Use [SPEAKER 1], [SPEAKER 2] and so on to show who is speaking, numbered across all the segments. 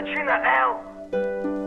[SPEAKER 1] причина L.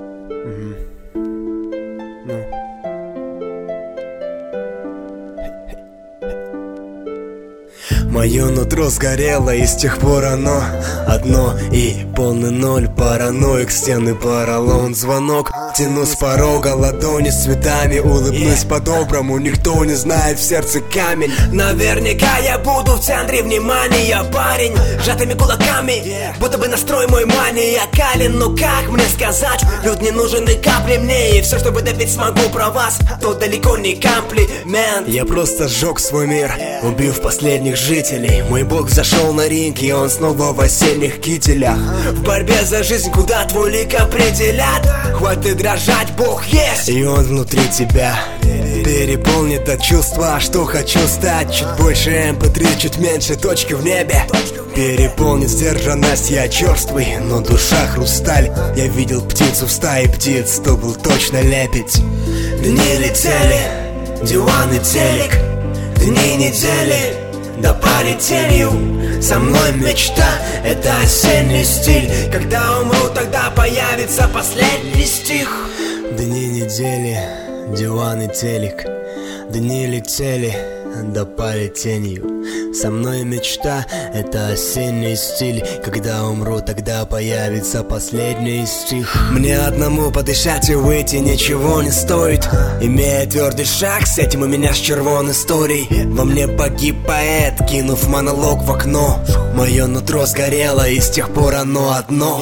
[SPEAKER 2] Мое нутро сгорело, и с тех пор оно одно и полный ноль. Параноик, стены, поролон, звонок. Тяну с порога ладони с цветами, улыбнусь по-доброму. Никто не знает, в сердце камень. Наверняка я буду в центре внимания, парень, сжатыми кулаками, будто бы настрой мой маниакален. Но как мне сказать, люд не нужен и капли мне. И все, что выдавить смогу про вас, то далеко не комплимент. Я просто сжег свой мир, убив последних жителей. Мой бог зашел на ринг, и он снова в осенних кителях. В борьбе за жизнь, куда твой лик определят. Хватит дрожать, бог есть, и он внутри тебя. Переполнит от чувства, что хочу стать. Чуть больше MP3, чуть меньше точки в небе. Переполнит сдержанность, я черствый, но душа хрусталь. Я видел птицу в стае птиц, то был точно лепить. Дни летели, диван и телек, дни недели, да паре тенью. Со мной мечта, это осенний стиль. Когда умру, тогда появится последний стих. Дни недели, диван и телек, дни летели, да паре тенью. Со мной мечта, это осенний стиль. Когда умру, тогда появится последний стих. Мне одному подышать и выйти ничего не стоит. Имея твердый шаг, с этим у меня с червон историй. Во мне погиб поэт, кинув монолог в окно. Мое нутро сгорело, и с тех пор оно одно.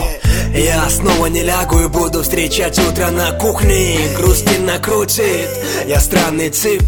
[SPEAKER 2] Я снова не лягу и буду встречать утро на кухне. Грусть не накрутит, я странный тип.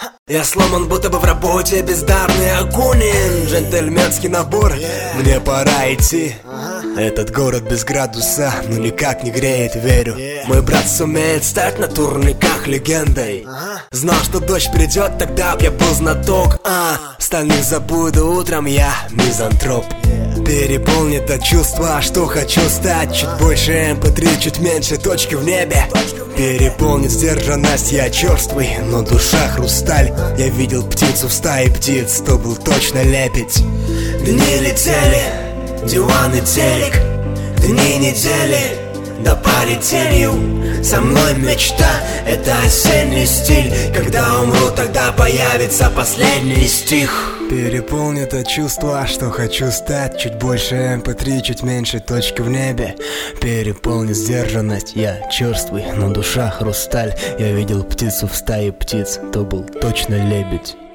[SPEAKER 2] Я сломан, будто бы в работе, бездарный Акунин. Джентльменский набор, мне пора идти. Этот город без градуса, ну никак не греет, верю. Мой брат сумеет стать на турниках легендой. Знал, что дождь придет, тогда б я был знаток. Остальных забуду, утром я мизантроп. Переполнит от чувства, что хочу стать. Чуть больше MP3, чуть меньше точки в небе. Переполнит сдержанность, я черствый, но душа хрусталь. Я видел птицу в стае птиц, то был точно лепить. Дни летели, диван и телек, дни недели, да паре тенью. Со мной мечта, это осенний стиль. Когда умру, тогда появится последний стих. Переполнит от чувства, что хочу стать. Чуть больше MP3, чуть меньше точки в небе. Переполнит сдержанность, я черствый, но душа хрусталь. Я видел птицу в стае птиц, то был точно лебедь.